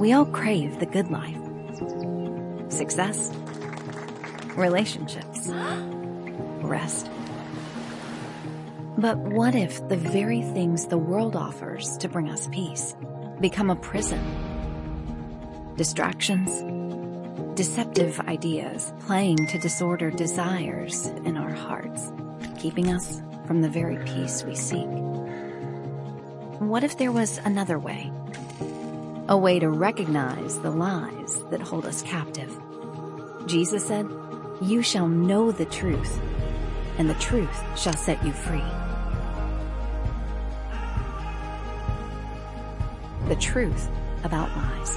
We all crave the good life. Success, relationships, rest. But what if the very things the world offers to bring us peace become a prison? Distractions, deceptive ideas playing to disorder desires in our hearts, keeping us from the very peace we seek. What if there was another way? A way to recognize the lies that hold us captive. Jesus said, "You shall know the truth, and the truth shall set you free." The truth about lies.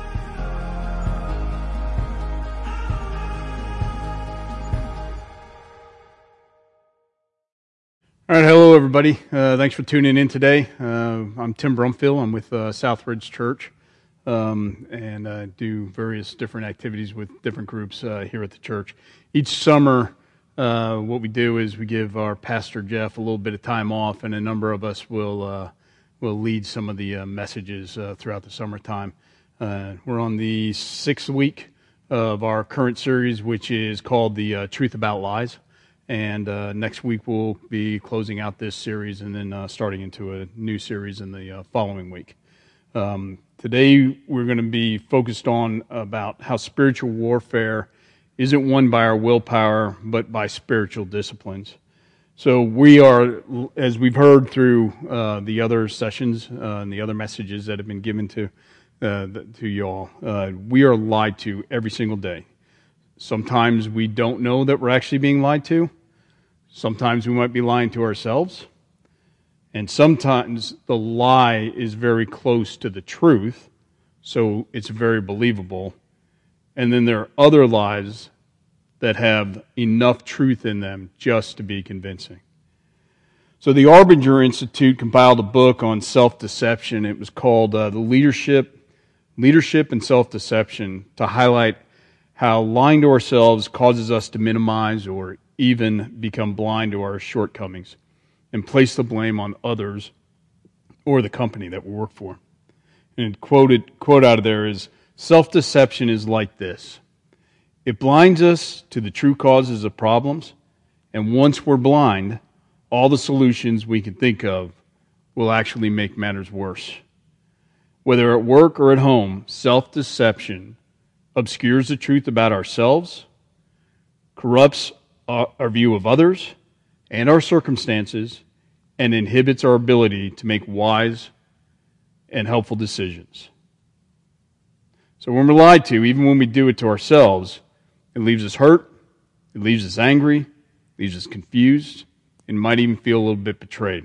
All right, hello everybody. Thanks for tuning in today. I'm Tim Brumfield. I'm with Southridge Church, and do various different activities with different groups here at the church. Each summer, what we do is we give our pastor Jeff a little bit of time off, and a number of us will lead some of the messages throughout the summertime. We're on the 6th week of our current series, which is called The Truth About Lies. And next week we'll be closing out this series and then starting into a new series in the following week. Today we're going to be focused on about how spiritual warfare isn't won by our willpower, but by spiritual disciplines. So we are, as we've heard through the other sessions and the other messages that have been given to you all, we are lied to every single day. Sometimes we don't know that we're actually being lied to. Sometimes we might be lying to ourselves. And sometimes the lie is very close to the truth, so it's very believable. And then there are other lies that have enough truth in them just to be convincing. So the Arbinger Institute compiled a book on self-deception. It was called The Leadership and Self-Deception, to highlight how lying to ourselves causes us to minimize or even become blind to our shortcomings and place the blame on others or the company that we work for. And quote out of there is, "Self-deception is like this. It blinds us to the true causes of problems, and once we're blind, all the solutions we can think of will actually make matters worse. Whether at work or at home, self-deception obscures the truth about ourselves, corrupts our view of others and our circumstances, and inhibits our ability to make wise and helpful decisions." So when we're lied to, even when we do it to ourselves, it leaves us hurt, it leaves us angry, leaves us confused, and might even feel a little bit betrayed.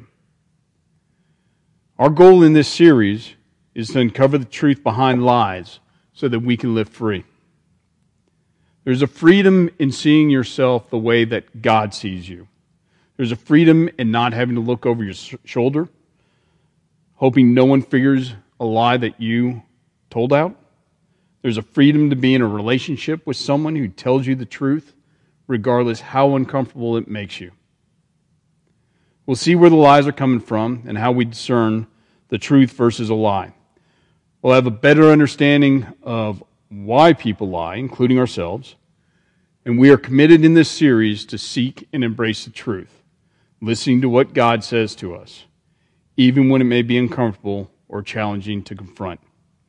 Our goal in this series is to uncover the truth behind lies so that we can live free. There's a freedom in seeing yourself the way that God sees you. There's a freedom in not having to look over your shoulder, hoping no one figures a lie that you told out. There's a freedom to be in a relationship with someone who tells you the truth, regardless how uncomfortable it makes you. We'll see where the lies are coming from and how we discern the truth versus a lie. We'll have a better understanding of why people lie, including ourselves, and we are committed in this series to seek and embrace the truth, listening to what God says to us, even when it may be uncomfortable or challenging to confront.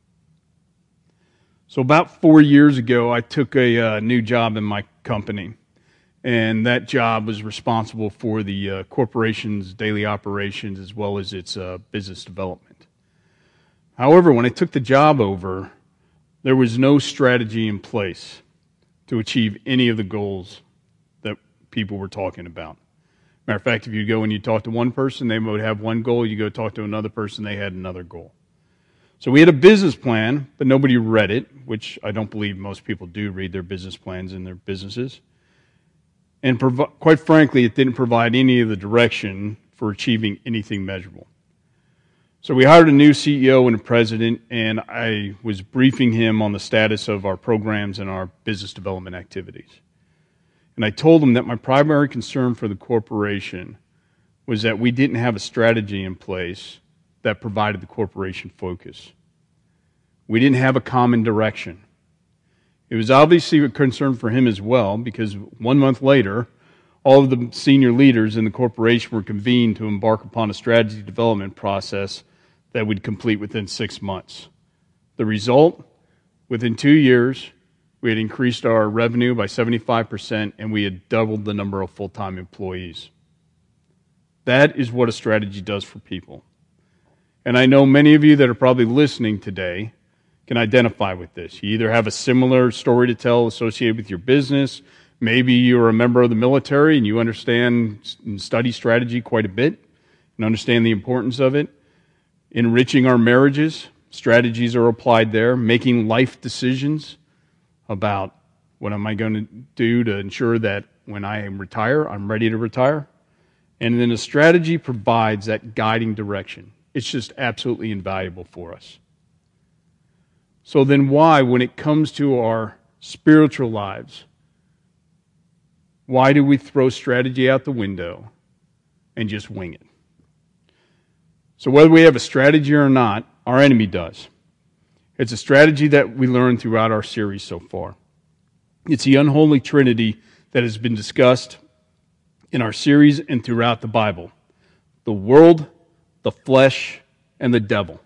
So about 4 years ago, I took a new job in my company, and that job was responsible for the corporation's daily operations as well as its business development. However, when I took the job over, there was no strategy in place to achieve any of the goals that people were talking about. Matter of fact, if you go and you talk to one person, they would have one goal. You go talk to another person, they had another goal. So we had a business plan, but nobody read it, which I don't believe most people do read their business plans in their businesses. And quite frankly, it didn't provide any of the direction for achieving anything measurable. So we hired a new CEO and a president, and I was briefing him on the status of our programs and our business development activities. And I told him that my primary concern for the corporation was that we didn't have a strategy in place that provided the corporation focus. We didn't have a common direction. It was obviously a concern for him as well, because 1 month later, all of the senior leaders in the corporation were convened to embark upon a strategy development process that would complete within 6 months. The result, within 2 years, we had increased our revenue by 75%, and we had doubled the number of full-time employees. That is what a strategy does for people. And I know many of you that are probably listening today can identify with this. You either have a similar story to tell associated with your business, maybe you're a member of the military and you understand and study strategy quite a bit and understand the importance of it. Enriching our marriages, strategies are applied there. Making life decisions about what am I going to do to ensure that when I retire, I'm ready to retire. And then a strategy provides that guiding direction. It's just absolutely invaluable for us. So then why, when it comes to our spiritual lives, why do we throw strategy out the window and just wing it? So whether we have a strategy or not, our enemy does. It's a strategy that we learned throughout our series so far. It's the unholy trinity that has been discussed in our series and throughout the Bible. The world, the flesh, and the devil.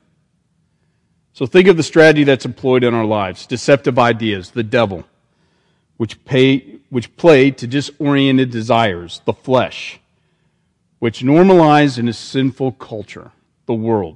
So think of the strategy that's employed in our lives. Deceptive ideas, the devil, which play to disoriented desires, the flesh, which normalize in a sinful culture, the world.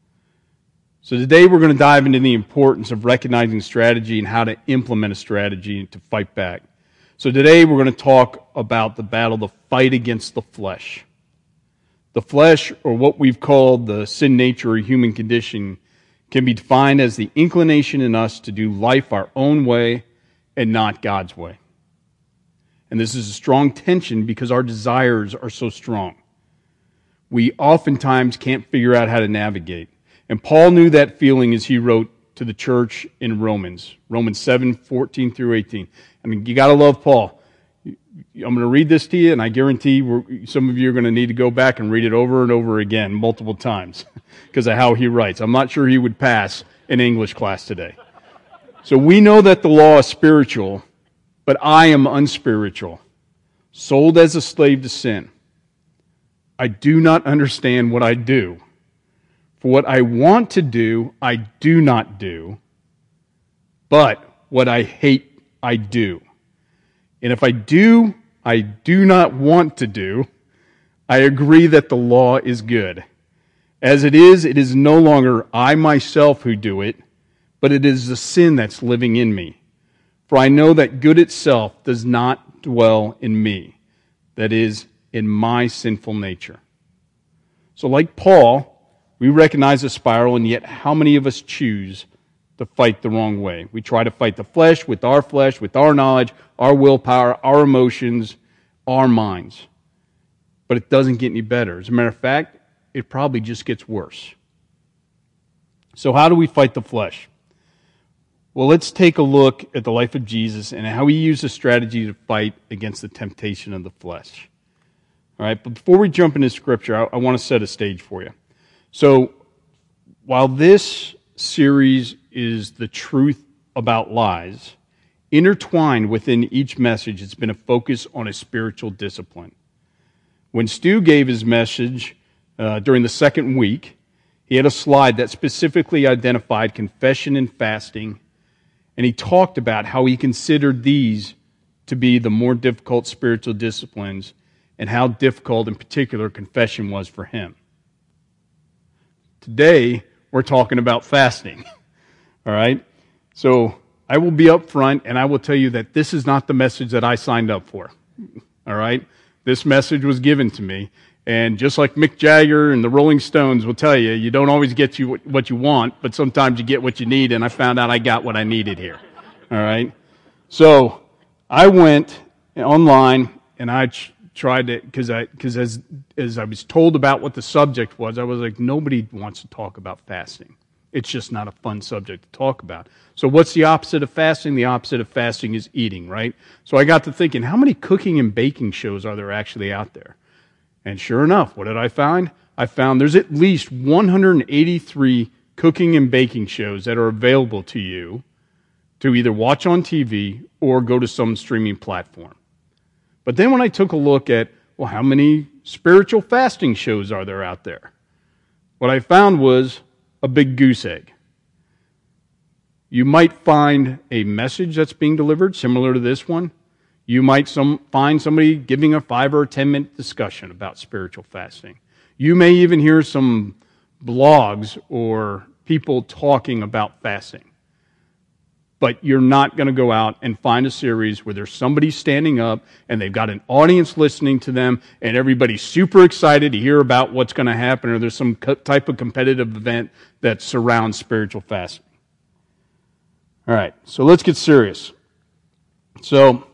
So today we're going to dive into the importance of recognizing strategy and how to implement a strategy to fight back. So today we're going to talk about the battle, the fight against the flesh. The flesh, or what we've called the sin nature or human condition, can be defined as the inclination in us to do life our own way and not God's way. And this is a strong tension because our desires are so strong. We oftentimes can't figure out how to navigate. And Paul knew that feeling as he wrote to the church in Romans 7:14 through 18. I mean, you got to love Paul. I'm going to read this to you, and I guarantee some of you are going to need to go back and read it over and over again multiple times because of how he writes. I'm not sure he would pass an English class today. So we know that the law is spiritual, but I am unspiritual, sold as a slave to sin. I do not understand what I do. For what I want to do, I do not do, but what I hate, I do. And if I do not want to do, I agree that the law is good. As it is no longer I myself who do it, but it is the sin that's living in me. For I know that good itself does not dwell in me, that is, in my sinful nature. So like Paul, we recognize the spiral, and yet how many of us choose to fight the wrong way? We try to fight the flesh, with our knowledge, our willpower, our emotions, our minds. But it doesn't get any better. As a matter of fact, it probably just gets worse. So how do we fight the flesh? Well, let's take a look at the life of Jesus and how he used a strategy to fight against the temptation of the flesh. All right, but before we jump into Scripture, I want to set a stage for you. So while this series is the truth about lies, intertwined within each message, it's been a focus on a spiritual discipline. When Stu gave his message during the second week, he had a slide that specifically identified confession and fasting, and he talked about how he considered these to be the more difficult spiritual disciplines and how difficult, in particular, confession was for him. Today, we're talking about fasting. All right? So I will be up front, and I will tell you that this is not the message that I signed up for. All right? This message was given to me, and just like Mick Jagger and the Rolling Stones will tell you, you don't always get what you want, but sometimes you get what you need, and I found out I got what I needed here. All right? So I went online, and I tried to, because as I was told about what the subject was, I was like, nobody wants to talk about fasting. It's just not a fun subject to talk about. So what's the opposite of fasting? The opposite of fasting is eating, right? So I got to thinking, how many cooking and baking shows are there actually out there? And sure enough, what did I find? I found there's at least 183 cooking and baking shows that are available to you to either watch on TV or go to some streaming platform. But then when I took a look at, well, how many spiritual fasting shows are there out there? What I found was a big goose egg. You might find a message that's being delivered similar to this one. You might find somebody giving a 5 or 10-minute discussion about spiritual fasting. You may even hear some blogs or people talking about fasting. But you're not going to go out and find a series where there's somebody standing up and they've got an audience listening to them and everybody's super excited to hear about what's going to happen, or there's some type of competitive event that surrounds spiritual fasting. All right, so let's get serious. So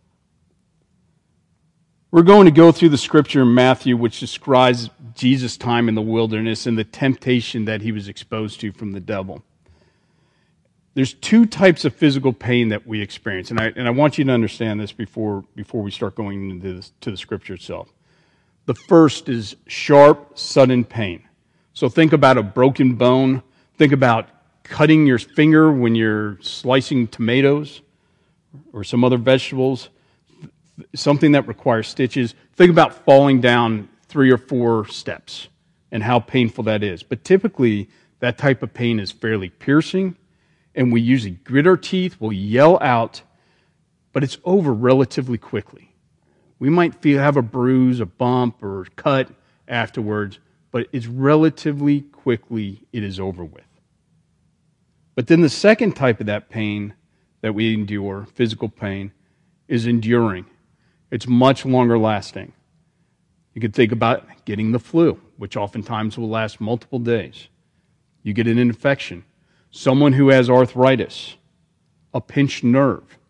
we're going to go through the scripture in Matthew, which describes Jesus' time in the wilderness and the temptation that he was exposed to from the devil. There's two types of physical pain that we experience, and I want you to understand this before we start going into this, to the scripture itself. The first is sharp, sudden pain. So think about a broken bone. Think about cutting your finger when you're slicing tomatoes or some other vegetables, something that requires stitches. Think about falling down 3 or 4 steps and how painful that is. But typically, that type of pain is fairly piercing, and we usually grit our teeth, we'll yell out, but it's over relatively quickly. We might have a bruise, a bump, or a cut afterwards, but it's relatively quickly it is over with. But then the second type of that pain that we endure, physical pain, is enduring. It's much longer lasting. You could think about getting the flu, which oftentimes will last multiple days. You get an infection. Someone who has arthritis, a pinched nerve.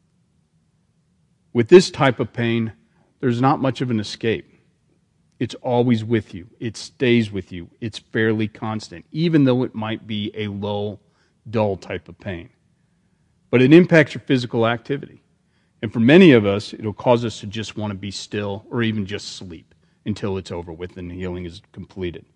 With this type of pain, there's not much of an escape. It's always with you. It stays with you. It's fairly constant, even though it might be a low, dull type of pain. But it impacts your physical activity. And for many of us, it'll cause us to just want to be still or even just sleep until it's over with and the healing is completed.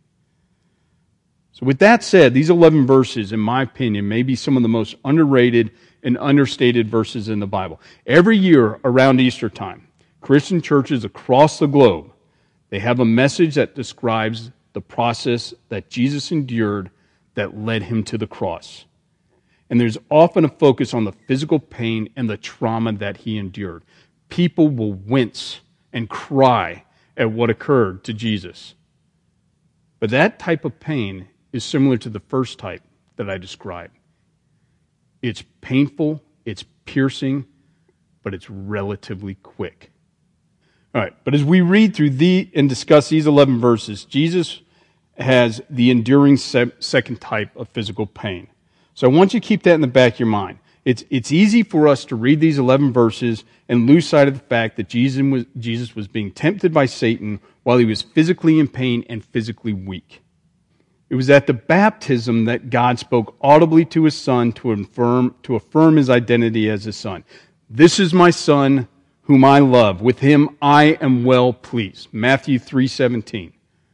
So with that said, these 11 verses, in my opinion, may be some of the most underrated and understated verses in the Bible. Every year around Easter time, Christian churches across the globe, they have a message that describes the process that Jesus endured that led him to the cross. And there's often a focus on the physical pain and the trauma that he endured. People will wince and cry at what occurred to Jesus. But that type of pain is similar to the first type that I described. It's painful, it's piercing, but it's relatively quick. All right, but as we read through and discuss these 11 verses, Jesus has the enduring second type of physical pain. So I want you to keep that in the back of your mind. It's easy for us to read these 11 verses and lose sight of the fact that Jesus was being tempted by Satan while he was physically in pain and physically weak. It was at the baptism that God spoke audibly to his son to affirm his identity as his son. This is my son whom I love. With him I am well pleased. Matthew 3:17.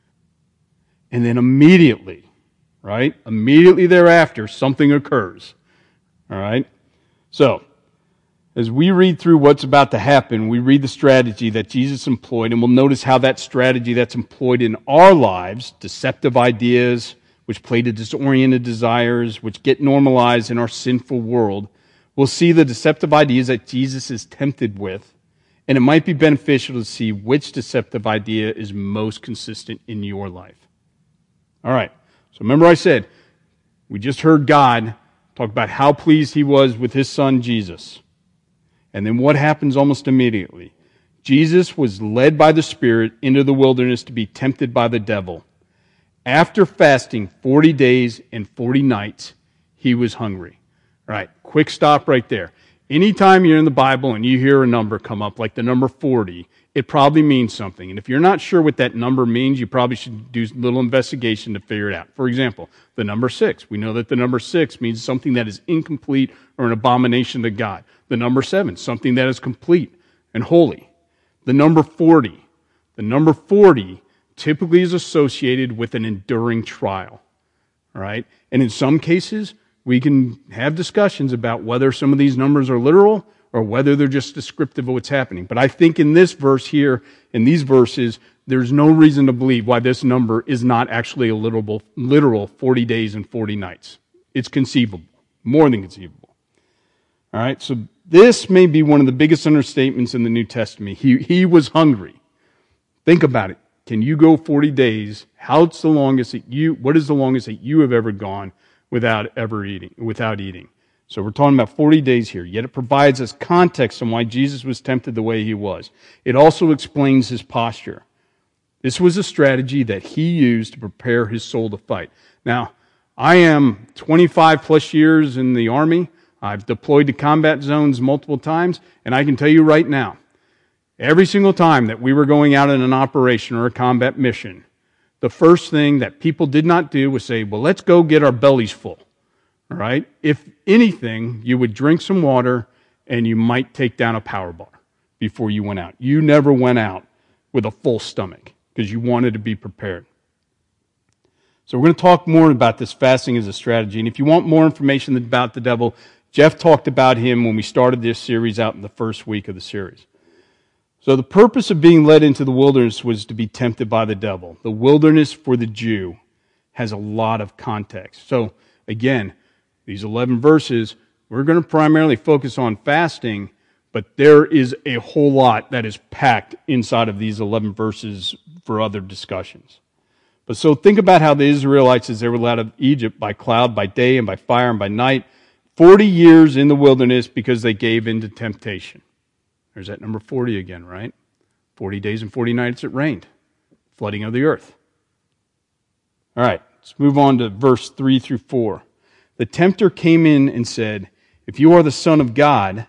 And then immediately thereafter, something occurs. All right? So, as we read through what's about to happen, we read the strategy that Jesus employed, and we'll notice how that strategy that's employed in our lives, deceptive ideas, which play to disoriented desires, which get normalized in our sinful world, we'll see the deceptive ideas that Jesus is tempted with, and it might be beneficial to see which deceptive idea is most consistent in your life. All right, so remember I said, we just heard God talk about how pleased he was with his son Jesus. And then what happens almost immediately? Jesus was led by the Spirit into the wilderness to be tempted by the devil. After fasting 40 days and 40 nights, he was hungry. All right, quick stop right there. Anytime you're in the Bible and you hear a number come up, like the number 40, it probably means something. And if you're not sure what that number means, you probably should do a little investigation to figure it out. For example, the number 6. We know that the number 6 means something that is incomplete or an abomination to God. The number 7, something that is complete and holy. The number 40. The number 40 typically is associated with an enduring trial. all right? And in some cases, we can have discussions about whether some of these numbers are literal or whether they're just descriptive of what's happening. But I think in this verse here, in these verses, there's no reason to believe why this number is not actually a literal 40 days and 40 nights. It's conceivable, more than conceivable. All right, so this may be one of the biggest understatements in the New Testament. He was hungry. Think about it. Can you go 40 days? What is the longest that you have ever gone without eating? So we're talking about 40 days here, yet it provides us context on why Jesus was tempted the way he was. It also explains his posture. This was a strategy that he used to prepare his soul to fight. Now, I am 25 plus years in the Army. I've deployed to combat zones multiple times, and I can tell you right now, every single time that we were going out in an operation or a combat mission, the first thing that people did not do was say, well, let's go get our bellies full. All right? If anything, you would drink some water and you might take down a power bar before you went out. You never went out with a full stomach because you wanted to be prepared. So we're going to talk more about this fasting as a strategy. And if you want more information about the devil, Jeff talked about him when we started this series out in the first week of the series. So the purpose of being led into the wilderness was to be tempted by the devil. The wilderness for the Jew has a lot of context. So again, these 11 verses, we're going to primarily focus on fasting, but there is a whole lot that is packed inside of these 11 verses for other discussions. But so think about how the Israelites, as they were led out of Egypt by cloud, by day, and by fire, and by night, 40 years in the wilderness because they gave in to temptation. There's that number 40 again, right? 40 days and 40 nights it rained. Flooding of the earth. All right, let's move on to verse 3 through 4. The tempter came in and said, if you are the Son of God,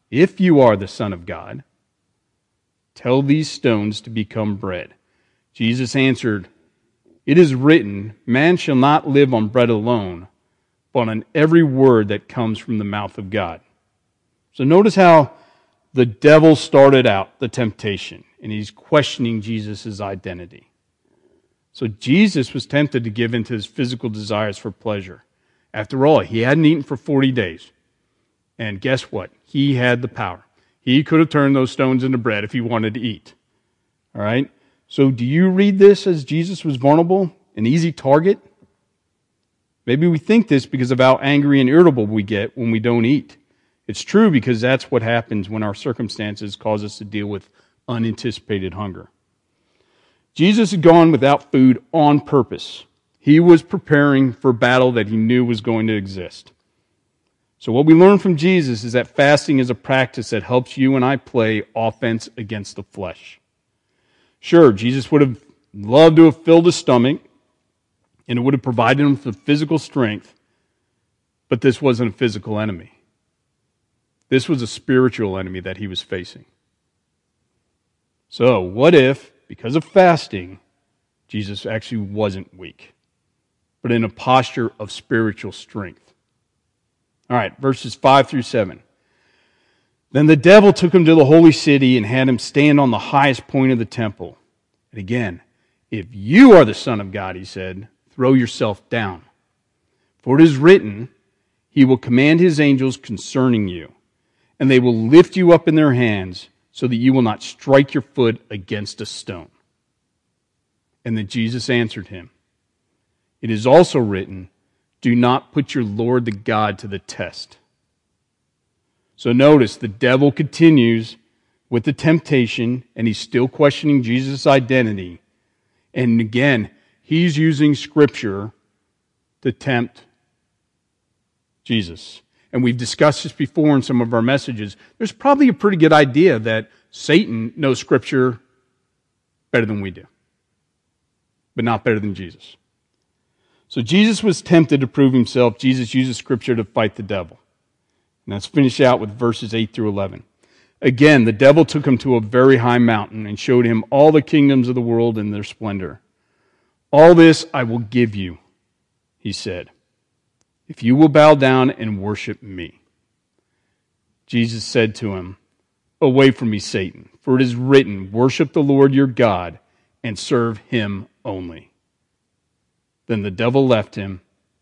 tell these stones to become bread. Jesus answered, it is written, man shall not live on bread alone, but on every word that comes from the mouth of God. So notice how the devil started out the temptation, and he's questioning Jesus' identity. So Jesus was tempted to give in to his physical desires for pleasure. After all, he hadn't eaten for 40 days. And guess what? He had the power. He could have turned those stones into bread if he wanted to eat. All right? So do you read this as Jesus was vulnerable, an easy target? Maybe we think this because of how angry and irritable we get when we don't eat. It's true because that's what happens when our circumstances cause us to deal with unanticipated hunger. Jesus had gone without food on purpose. He was preparing for battle that he knew was going to exist. So what we learn from Jesus is that fasting is a practice that helps you and I play offense against the flesh. Sure, Jesus would have loved to have filled his stomach, and it would have provided him with the physical strength, but this wasn't a physical enemy. This was a spiritual enemy that he was facing. So what if, because of fasting, Jesus actually wasn't weak, but in a posture of spiritual strength? All right, verses 5 through 7. Then the devil took him to the holy city and had him stand on the highest point of the temple. And again, if you are the Son of God, he said, throw yourself down. For it is written, he will command his angels concerning you, and they will lift you up in their hands so that you will not strike your foot against a stone. And then Jesus answered him, it is also written, do not put your Lord the God to the test. So notice the devil continues with the temptation, and he's still questioning Jesus' identity. And again, he's using Scripture to tempt Jesus. And we've discussed this before in some of our messages. There's probably a pretty good idea that Satan knows Scripture better than we do, but not better than Jesus. So Jesus was tempted to prove himself. Jesus uses Scripture to fight the devil. And let's finish out with verses 8 through 11. Again, the devil took him to a very high mountain and showed him all the kingdoms of the world and their splendor. All this I will give you, he said, if you will bow down and worship me. Jesus said to him, away from me, Satan, for it is written, worship the Lord your God and serve him only. Then the devil left him,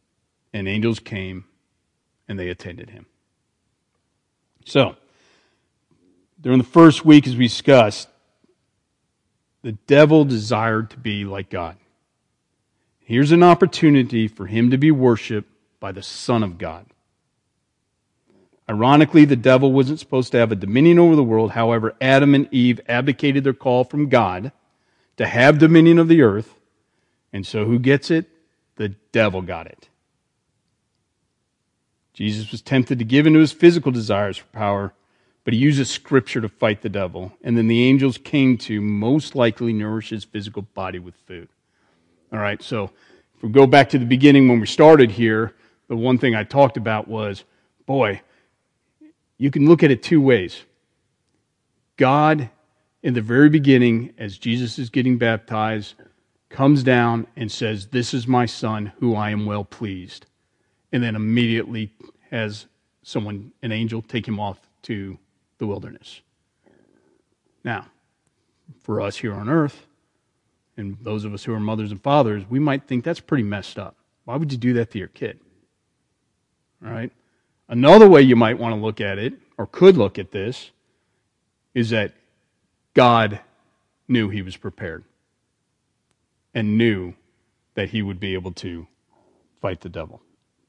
and angels came and they attended him. So, during the first week, as we discussed, the devil desired to be like God. Here's an opportunity for him to be worshiped by the Son of God. Ironically, the devil wasn't supposed to have a dominion over the world. However, Adam and Eve abdicated their call from God to have dominion of the earth. And so who gets it? The devil got it. Jesus was tempted to give into his physical desires for power, but he uses Scripture to fight the devil. And then the angels came to most likely nourish his physical body with food. All right, so if we go back to the beginning when we started here, the one thing I talked about was, boy, you can look at it two ways. God, in the very beginning, as Jesus is getting baptized, comes down and says, "This is my Son, who I am well pleased." And then immediately has an angel, take him off to the wilderness. Now, for us here on earth, and those of us who are mothers and fathers, we might think that's pretty messed up. Why would you do that to your kid? All right? Another way you might want to look at it, or could look at this, is that God knew he was prepared and knew that he would be able to fight the devil.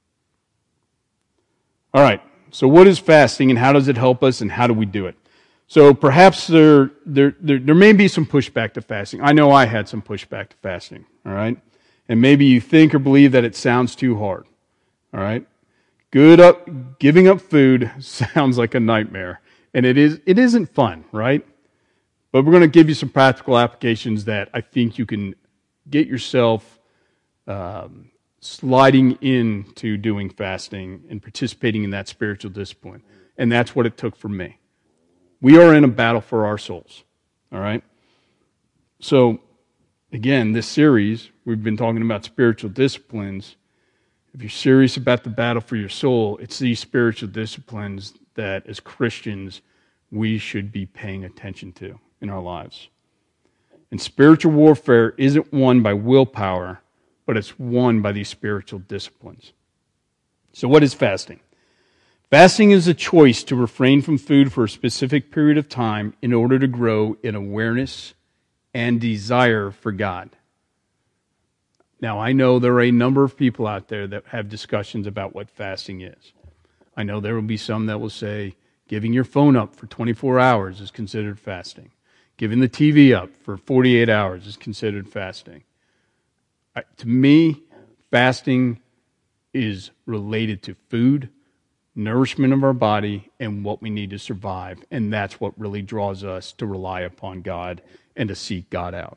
All right, so what is fasting and how does it help us and how do we do it? So perhaps there may be some pushback to fasting. I know I had some pushback to fasting, all right? And maybe you think or believe that it sounds too hard, all right? Giving up food sounds like a nightmare, and it isn't fun, right? But we're going to give you some practical applications that I think you can get yourself sliding into doing fasting and participating in that spiritual discipline. And that's what it took for me. We are in a battle for our souls, all right? So, again, this series, we've been talking about spiritual disciplines. If you're serious about the battle for your soul, it's these spiritual disciplines that, as Christians, we should be paying attention to in our lives. And spiritual warfare isn't won by willpower, but it's won by these spiritual disciplines. So what is fasting? Fasting is a choice to refrain from food for a specific period of time in order to grow in awareness and desire for God. Now, I know there are a number of people out there that have discussions about what fasting is. I know there will be some that will say giving your phone up for 24 hours is considered fasting. Giving the TV up for 48 hours is considered fasting. To me, fasting is related to food, nourishment of our body, and what we need to survive. And that's what really draws us to rely upon God and to seek God out.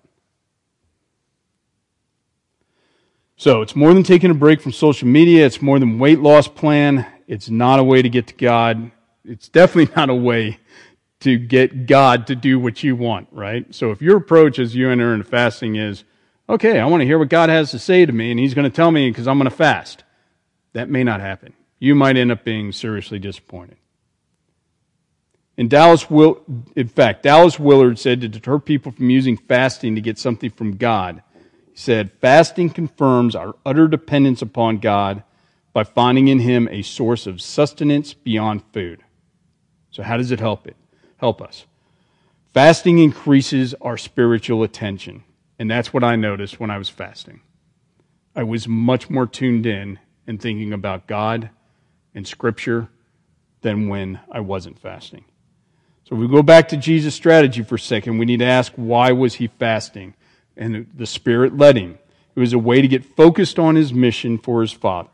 So it's more than taking a break from social media. It's more than weight loss plan. It's not a way to get to God. It's definitely not a way to get God to do what you want, right? So if your approach as you enter into fasting is, okay, I want to hear what God has to say to me, and he's going to tell me because I'm going to fast, that may not happen. You might end up being seriously disappointed. Dallas Willard said to deter people from using fasting to get something from God, he said, fasting confirms our utter dependence upon God by finding in him a source of sustenance beyond food. So how does it help us? Fasting increases our spiritual attention, and that's what I noticed when I was fasting. I was much more tuned in and thinking about God and Scripture than when I wasn't fasting. So if we go back to Jesus' strategy for a second, we need to ask, why was he fasting? And the Spirit led him. It was a way to get focused on his mission for his Father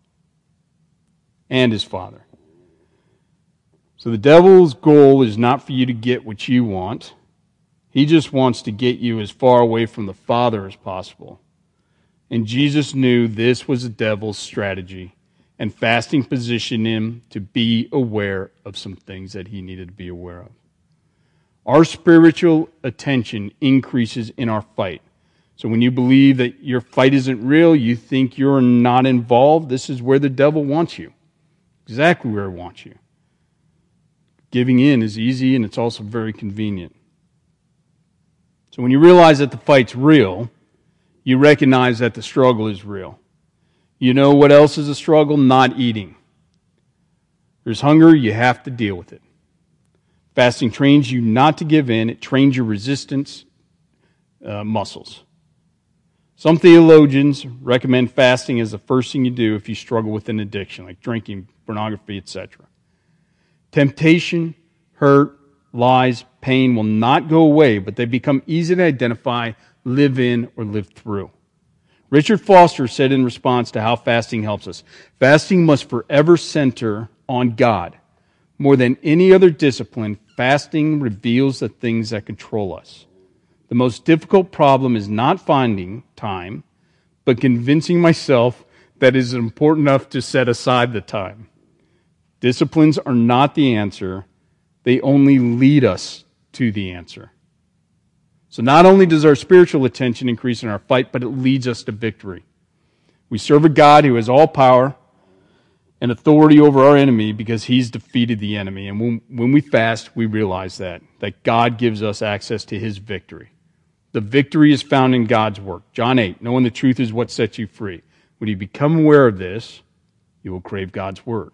and his Father. So the devil's goal is not for you to get what you want. He just wants to get you as far away from the Father as possible. And Jesus knew this was the devil's strategy, and fasting positioned him to be aware of some things that he needed to be aware of. Our spiritual attention increases in our fight. So when you believe that your fight isn't real, you think you're not involved, this is where the devil wants you. Exactly where he wants you. Giving in is easy, and it's also very convenient. So when you realize that the fight's real, you recognize that the struggle is real. You know what else is a struggle? Not eating. There's hunger, you have to deal with it. Fasting trains you not to give in. It trains your resistance muscles. Some theologians recommend fasting as the first thing you do if you struggle with an addiction, like drinking, pornography, etc. Temptation, hurt, lies, pain will not go away, but they become easy to identify, live in, or live through. Richard Foster said in response to how fasting helps us, fasting must forever center on God. More than any other discipline, fasting reveals the things that control us. The most difficult problem is not finding time, but convincing myself that it is important enough to set aside the time. Disciplines are not the answer. They only lead us to the answer. So not only does our spiritual attention increase in our fight, but it leads us to victory. We serve a God who has all power and authority over our enemy because he's defeated the enemy. And when we fast, we realize that God gives us access to his victory. The victory is found in God's work. John 8, knowing the truth is what sets you free. When you become aware of this, you will crave God's word.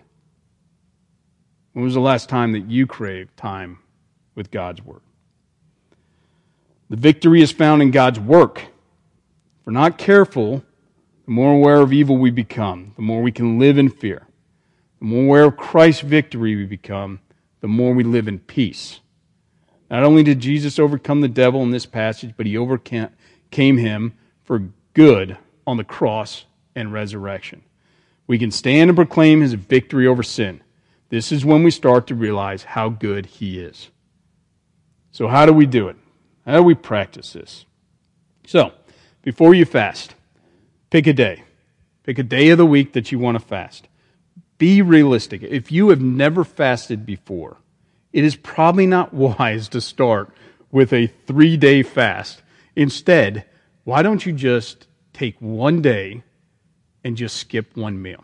When was the last time that you craved time with God's word? The victory is found in God's work. If we're not careful, the more aware of evil we become, the more we can live in fear. The more aware of Christ's victory we become, the more we live in peace. Not only did Jesus overcome the devil in this passage, but he overcame him for good on the cross and resurrection. We can stand and proclaim his victory over sin. This is when we start to realize how good he is. So how do we do it? How do we practice this? So, before you fast, pick a day. Pick a day of the week that you want to fast. Be realistic. If you have never fasted before, it is probably not wise to start with a 3-day fast. Instead, why don't you just take one day and just skip one meal?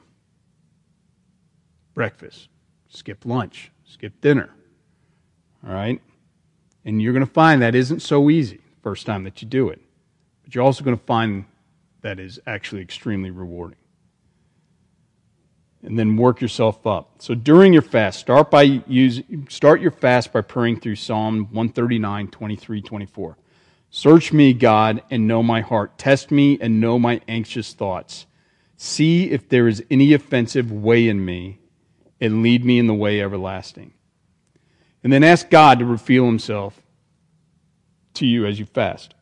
Breakfast, skip lunch, skip dinner. All right? And you're going to find that isn't so easy the first time that you do it. But you're also going to find that is actually extremely rewarding. And then work yourself up. So during your fast, start your fast by praying through Psalm 139, 23, 24. Search me, God, and know my heart. Test me and know my anxious thoughts. See if there is any offensive way in me, and lead me in the way everlasting. And then ask God to reveal himself to you as you fast.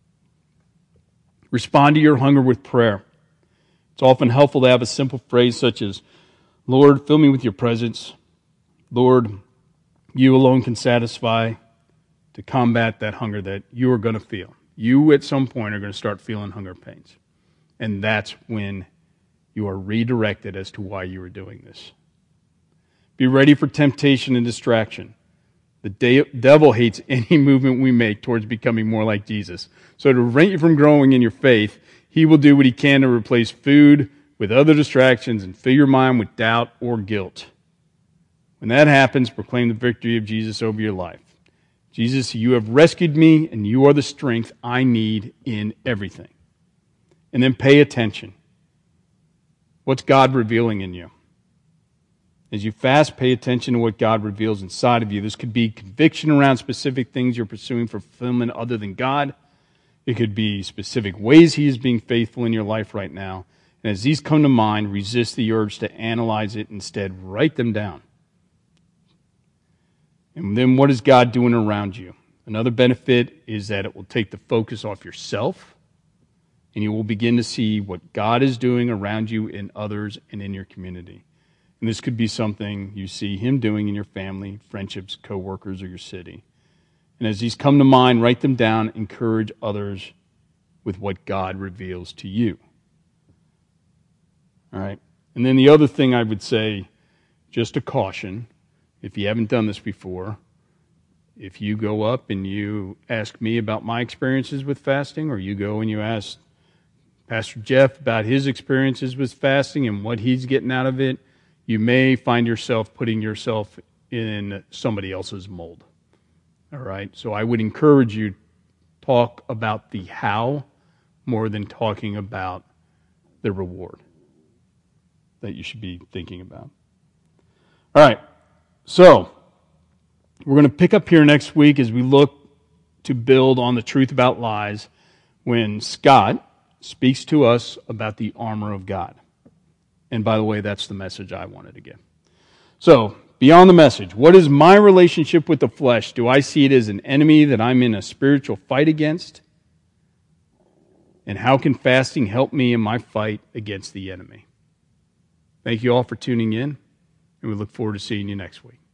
Respond to your hunger with prayer. It's often helpful to have a simple phrase such as, Lord, fill me with your presence. Lord, you alone can satisfy, to combat that hunger that you are going to feel. You at some point are going to start feeling hunger pains. And that's when you are redirected as to why you are doing this. Be ready for temptation and distraction. The devil hates any movement we make towards becoming more like Jesus. So to prevent you from growing in your faith, he will do what he can to replace food with other distractions and fill your mind with doubt or guilt. When that happens, proclaim the victory of Jesus over your life. Jesus, you have rescued me, and you are the strength I need in everything. And then pay attention. What's God revealing in you? As you fast, pay attention to what God reveals inside of you. This could be conviction around specific things you're pursuing for fulfillment other than God. It could be specific ways he is being faithful in your life right now. And as these come to mind, resist the urge to analyze it. Instead, write them down. And then what is God doing around you? Another benefit is that it will take the focus off yourself, and you will begin to see what God is doing around you in others and in your community. And this could be something you see him doing in your family, friendships, co-workers, or your city. And as these come to mind, write them down, encourage others with what God reveals to you. All right? And then the other thing I would say, just a caution, if you haven't done this before, if you go up and you ask me about my experiences with fasting, or you go and you ask Pastor Jeff about his experiences with fasting and what he's getting out of it, you may find yourself putting yourself in somebody else's mold. All right? So I would encourage you to talk about the how more than talking about the reward. that you should be thinking about. All right, so we're going to pick up here next week as we look to build on the truth about lies when Scott speaks to us about the armor of God. And by the way, that's the message I wanted to give. So, beyond the message, what is my relationship with the flesh? Do I see it as an enemy that I'm in a spiritual fight against? And how can fasting help me in my fight against the enemy? Thank you all for tuning in, and we look forward to seeing you next week.